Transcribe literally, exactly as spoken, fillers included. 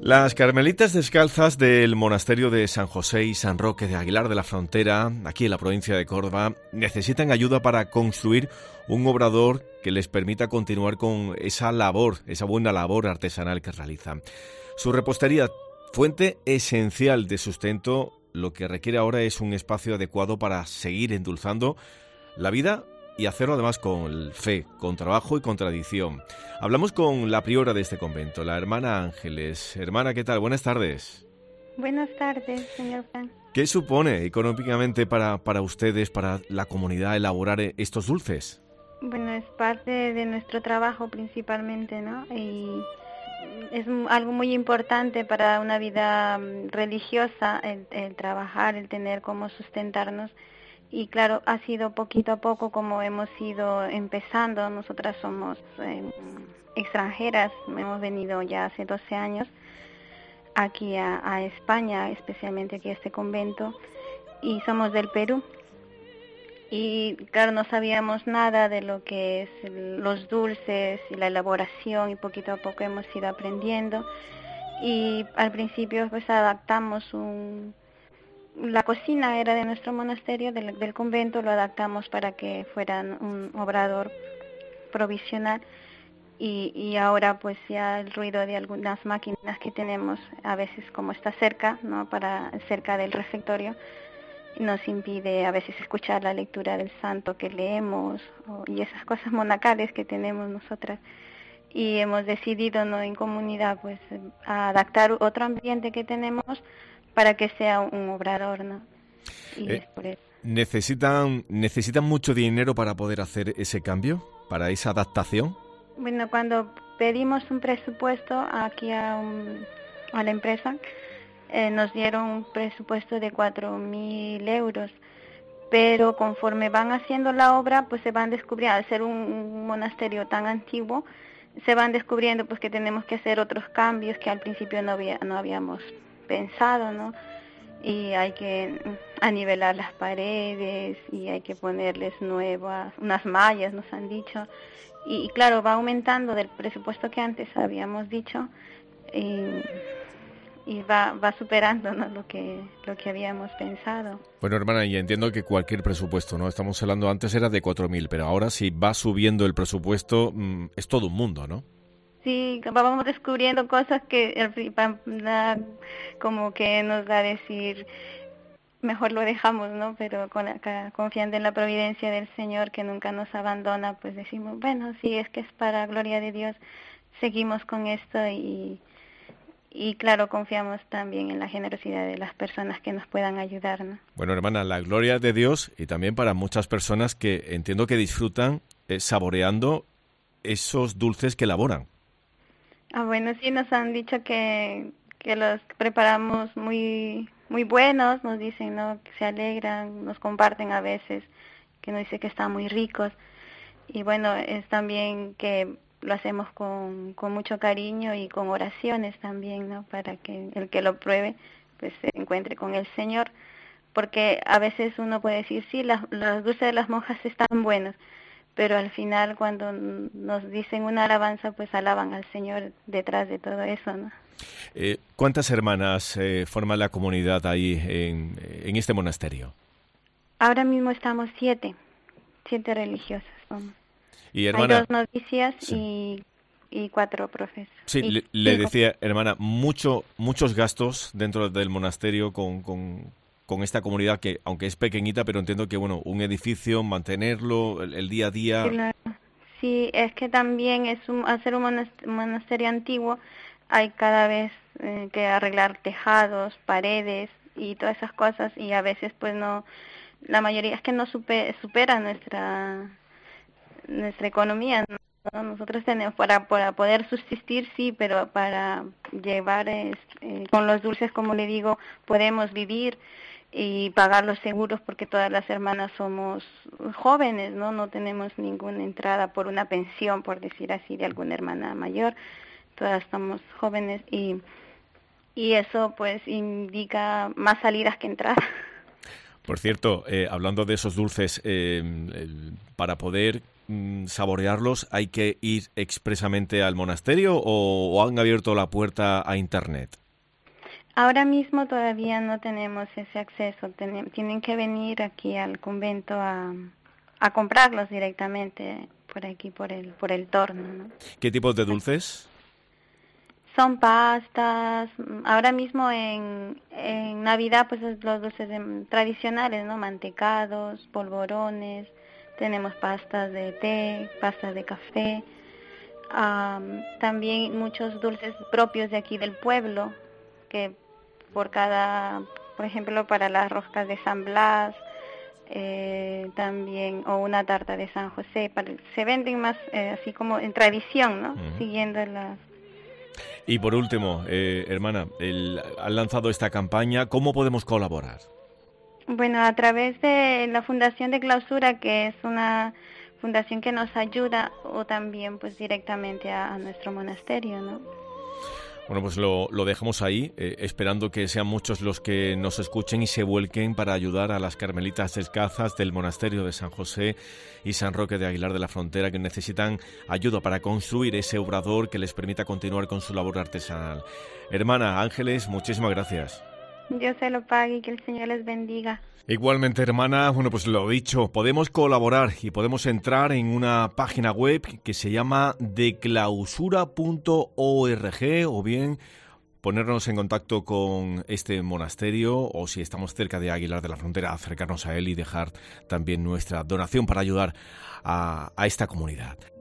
Las carmelitas descalzas del monasterio de San José y San Roque de Aguilar de la Frontera, aquí en la provincia de Córdoba, necesitan ayuda para construir un obrador que les permita continuar con esa labor, esa buena labor artesanal que realizan. Su repostería, fuente esencial de sustento, lo que requiere ahora es un espacio adecuado para seguir endulzando la vida y hacerlo además con fe, con trabajo y con tradición. Hablamos con la priora de este convento, la hermana Ángeles. Hermana, ¿qué tal? Buenas tardes. Buenas tardes, señor Fran. ¿Qué supone económicamente para, para ustedes, para la comunidad, elaborar estos dulces? Bueno, es parte de nuestro trabajo principalmente, ¿no? Y es algo muy importante para una vida religiosa, el, el trabajar, el tener cómo sustentarnos. Y claro, ha sido poquito a poco como hemos ido empezando. Nosotras somos eh, extranjeras, hemos venido ya hace doce años aquí a, a España, especialmente aquí a este convento, y somos del Perú. Y claro, no sabíamos nada de lo que es los dulces y la elaboración, y poquito a poco hemos ido aprendiendo. Y al principio pues adaptamos un... La cocina era de nuestro monasterio, del, del convento, lo adaptamos para que fuera un obrador provisional y, y ahora pues ya el ruido de algunas máquinas que tenemos, a veces como está cerca, ¿no? Para cerca del refectorio, nos impide a veces escuchar la lectura del santo que leemos o, y esas cosas monacales que tenemos nosotras. Y hemos decidido, ¿no? En comunidad pues adaptar otro ambiente que tenemos para que sea un obrador, ¿no? Y eh, es por eso. ¿Necesitan, ¿Necesitan mucho dinero para poder hacer ese cambio, para esa adaptación? Bueno, cuando pedimos un presupuesto aquí a, un, a la empresa, eh, nos dieron un presupuesto de cuatro mil euros, pero conforme van haciendo la obra, pues se van descubriendo, al ser un, un monasterio tan antiguo, se van descubriendo pues que tenemos que hacer otros cambios que al principio no, había, no habíamos pensado, ¿no? Y hay que anivelar las paredes y hay que ponerles nuevas, unas mallas, nos han dicho. Y, y claro, va aumentando del presupuesto que antes habíamos dicho y, y va, va superando, ¿no? lo que lo que habíamos pensado. Bueno, hermana, y entiendo que cualquier presupuesto, ¿no? Estamos hablando, antes era de cuatro mil, pero ahora si va subiendo el presupuesto, mmm, es todo un mundo, ¿no? Sí, vamos descubriendo cosas que como que nos da a decir, mejor lo dejamos, ¿no? Pero con la, confiando en la providencia del Señor que nunca nos abandona, pues decimos, bueno, sí, es que es para gloria de Dios, seguimos con esto y, y claro, confiamos también en la generosidad de las personas que nos puedan ayudar, ¿no? Bueno, hermana, la gloria de Dios y también para muchas personas que entiendo que disfrutan eh, saboreando esos dulces que elaboran. Ah, bueno, sí, nos han dicho que, que los preparamos muy muy buenos, nos dicen, ¿no? Que se alegran, nos comparten a veces, que nos dicen que están muy ricos. Y bueno, es también que lo hacemos con, con mucho cariño y con oraciones también, ¿no? Para que el que lo pruebe, pues se encuentre con el Señor. Porque a veces uno puede decir, sí, las, los dulces de las monjas están buenos, pero al final cuando nos dicen una alabanza, pues alaban al Señor detrás de todo eso, ¿no? Eh, ¿Cuántas hermanas eh, forman la comunidad ahí en, en este monasterio? Ahora mismo estamos siete, siete religiosas somos. Y hermana, hay dos novicias sí. y, y cuatro profes. Sí, y le, le decía, hermana, mucho, muchos gastos dentro del monasterio con... con con esta comunidad que, aunque es pequeñita, pero entiendo que, bueno, un edificio, mantenerlo, el, el día a día... Claro. Sí, es que también es un, al ser un monasterio antiguo, hay cada vez eh, que arreglar tejados, paredes y todas esas cosas, y a veces, pues, no, la mayoría es que no super, supera nuestra, nuestra economía, ¿no? Nosotros tenemos, para, para poder subsistir, sí, pero para llevar, eh, con los dulces, como le digo, podemos vivir y pagar los seguros porque todas las hermanas somos jóvenes, ¿no? No tenemos ninguna entrada por una pensión, por decir así, de alguna hermana mayor. Todas estamos jóvenes y, y eso pues indica más salidas que entradas. Por cierto, eh, hablando de esos dulces, eh, el, para poder mm, saborearlos hay que ir expresamente al monasterio o, o han abierto la puerta a Internet? Ahora mismo todavía no tenemos ese acceso. Ten- tienen que venir aquí al convento a, a comprarlos directamente por aquí, por el, por el torno, ¿no? ¿Qué tipos de dulces? Son pastas. Ahora mismo en, en Navidad, pues es los dulces de- tradicionales, ¿no? Mantecados, polvorones. Tenemos pastas de té, pastas de café. Am, también muchos dulces propios de aquí del pueblo, que por cada, por ejemplo, para las roscas de San Blas, eh, también, o una tarta de San José, para- se venden más eh, así como en tradición, ¿no? Ujú. Siguiendo las... Y por último, eh, hermana, el, han lanzado esta campaña. ¿Cómo podemos colaborar? Bueno, a través de la Fundación de Clausura, que es una fundación que nos ayuda, o también pues directamente a, a nuestro monasterio, ¿no? Bueno, pues lo, lo dejamos ahí, eh, esperando que sean muchos los que nos escuchen y se vuelquen para ayudar a las carmelitas descalzas del monasterio de San José y San Roque de Aguilar de la Frontera, que necesitan ayuda para construir ese obrador que les permita continuar con su labor artesanal. Hermana Ángeles, muchísimas gracias. Dios se lo pague y que el Señor les bendiga. Igualmente, hermana, bueno, pues lo dicho, podemos colaborar y podemos entrar en una página web que se llama declausura punto org o bien ponernos en contacto con este monasterio o si estamos cerca de Aguilar de la Frontera, acercarnos a él y dejar también nuestra donación para ayudar a, a esta comunidad.